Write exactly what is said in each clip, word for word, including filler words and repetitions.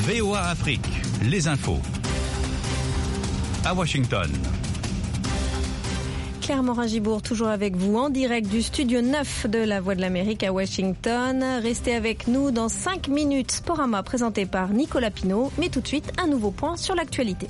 V O A Afrique, les infos. À Washington. Claire Morin-Gibourg, toujours avec vous en direct du studio neuf de la Voix de l'Amérique à Washington. Restez avec nous dans cinq minutes. Sporama présenté par Nicolas Pinault. Mais tout de suite, un nouveau point sur l'actualité.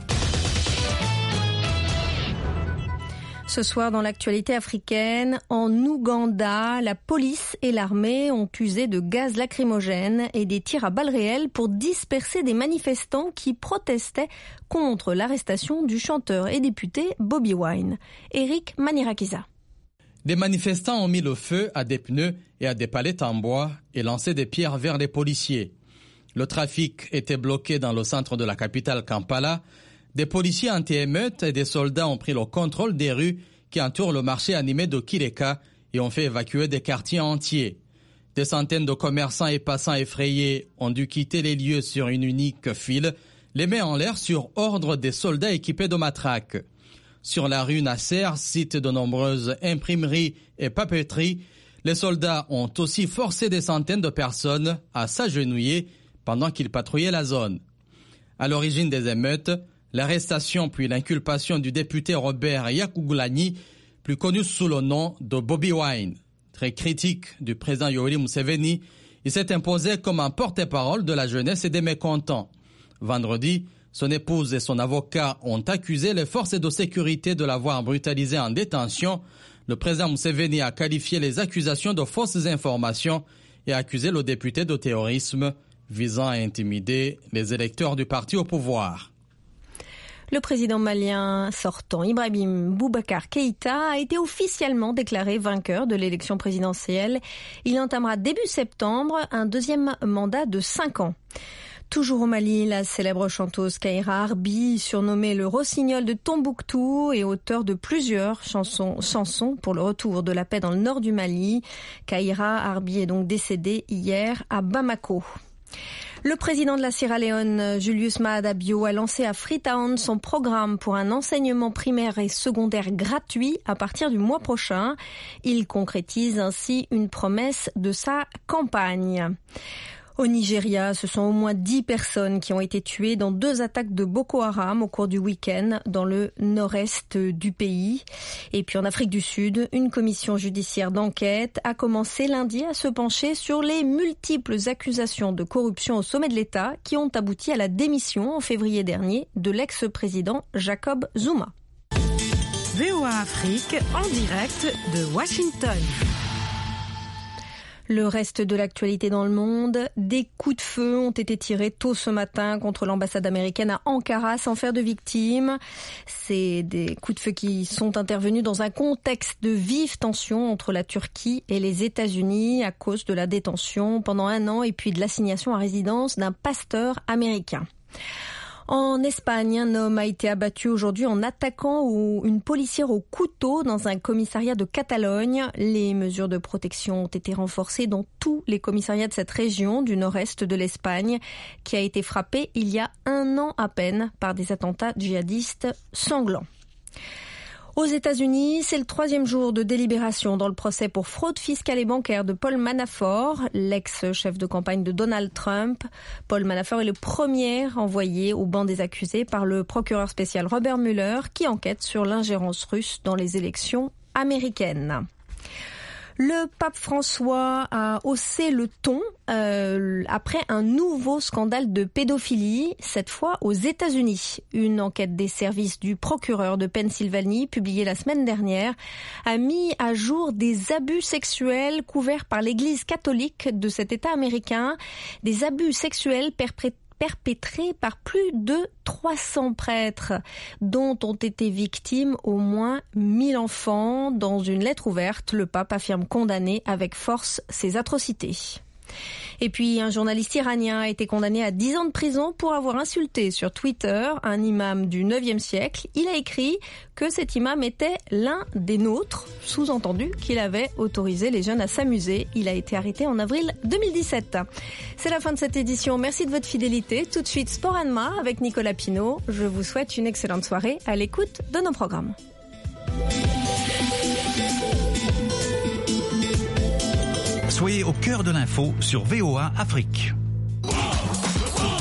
Ce soir, dans l'actualité africaine, en Ouganda, la police et l'armée ont usé de gaz lacrymogène et des tirs à balles réelles pour disperser des manifestants qui protestaient contre l'arrestation du chanteur et député Bobi Wine. Eric Manirakiza. Des manifestants ont mis le feu à des pneus et à des palettes en bois et lancé des pierres vers les policiers. Le trafic était bloqué dans le centre de la capitale Kampala. Des policiers anti-émeutes et des soldats ont pris le contrôle des rues qui entourent le marché animé de Kireka et ont fait évacuer des quartiers entiers. Des centaines de commerçants et passants effrayés ont dû quitter les lieux sur une unique file, les mains en l'air sur ordre des soldats équipés de matraques. Sur la rue Nasser, site de nombreuses imprimeries et papeteries, les soldats ont aussi forcé des centaines de personnes à s'agenouiller pendant qu'ils patrouillaient la zone. À l'origine des émeutes, l'arrestation puis l'inculpation du député Robert Yakugulani, plus connu sous le nom de Bobi Wine. Très critique du président Yoweri Museveni, il s'est imposé comme un porte-parole de la jeunesse et des mécontents. Vendredi, son épouse et son avocat ont accusé les forces de sécurité de l'avoir brutalisé en détention. Le président Museveni a qualifié les accusations de fausses informations et a accusé le député de terrorisme visant à intimider les électeurs du parti au pouvoir. Le président malien sortant, Ibrahim Boubacar Keïta, a été officiellement déclaré vainqueur de l'élection présidentielle. Il entamera début septembre un deuxième mandat de cinq ans. Toujours au Mali, la célèbre chanteuse Kaïra Arbi, surnommée le Rossignol de Tombouctou et auteur de plusieurs chansons, chansons pour le retour de la paix dans le nord du Mali. Kaïra Arbi est donc décédée hier à Bamako. Le président de la Sierra Leone, Julius Maada Bio, a lancé à Freetown son programme pour un enseignement primaire et secondaire gratuit à partir du mois prochain. Il concrétise ainsi une promesse de sa campagne. Au Nigeria, ce sont au moins dix personnes qui ont été tuées dans deux attaques de Boko Haram au cours du week-end dans le nord-est du pays. Et puis en Afrique du Sud, une commission judiciaire d'enquête a commencé lundi à se pencher sur les multiples accusations de corruption au sommet de l'État qui ont abouti à la démission en février dernier de l'ex-président Jacob Zuma. V O A Afrique en direct de Washington. Le reste de l'actualité dans le monde, des coups de feu ont été tirés tôt ce matin contre l'ambassade américaine à Ankara sans faire de victimes. C'est des coups de feu qui sont intervenus dans un contexte de vive tension entre la Turquie et les États-Unis à cause de la détention pendant un an et puis de l'assignation à résidence d'un pasteur américain. En Espagne, un homme a été abattu aujourd'hui en attaquant une policière au couteau dans un commissariat de Catalogne. Les mesures de protection ont été renforcées dans tous les commissariats de cette région du nord-est de l'Espagne, qui a été frappée il y a un an à peine par des attentats djihadistes sanglants. Aux États-Unis, c'est le troisième jour de délibération dans le procès pour fraude fiscale et bancaire de Paul Manafort, l'ex-chef de campagne de Donald Trump. Paul Manafort est le premier envoyé au banc des accusés par le procureur spécial Robert Mueller, qui enquête sur l'ingérence russe dans les élections américaines. Le pape François a haussé le ton euh, après un nouveau scandale de pédophilie, cette fois aux États-Unis. Une enquête des services du procureur de Pennsylvanie, publiée la semaine dernière, a mis à jour des abus sexuels couverts par l'Église catholique de cet État américain, des abus sexuels perpétrés perpétrés par plus de trois cents prêtres, dont ont été victimes au moins mille enfants. Dans une lettre ouverte, le pape affirme condamner avec force ces atrocités. Et puis, un journaliste iranien a été condamné à dix ans de prison pour avoir insulté sur Twitter un imam du neuvième siècle. Il a écrit que cet imam était l'un des nôtres, sous-entendu qu'il avait autorisé les jeunes à s'amuser. Il a été arrêté en avril deux mille dix-sept. C'est la fin de cette édition. Merci de votre fidélité. Tout de suite, Sport Anma avec Nicolas Pinault. Je vous souhaite une excellente soirée à l'écoute de nos programmes. Soyez au cœur de l'info sur V O A Afrique.